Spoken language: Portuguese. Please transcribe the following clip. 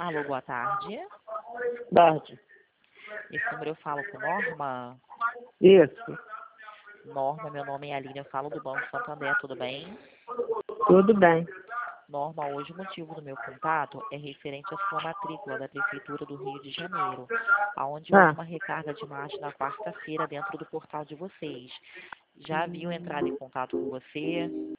Alô, boa tarde. Tarde. Esse número eu falo com Norma. Isso. Norma, meu nome é Aline, eu falo do Banco Santander, tudo bem? Tudo bem. Norma, hoje o motivo do meu contato é referente à sua matrícula da Prefeitura do Rio de Janeiro, aonde houve uma recarga de imagem na quarta-feira dentro do portal de vocês. Já haviam entrado em contato com você?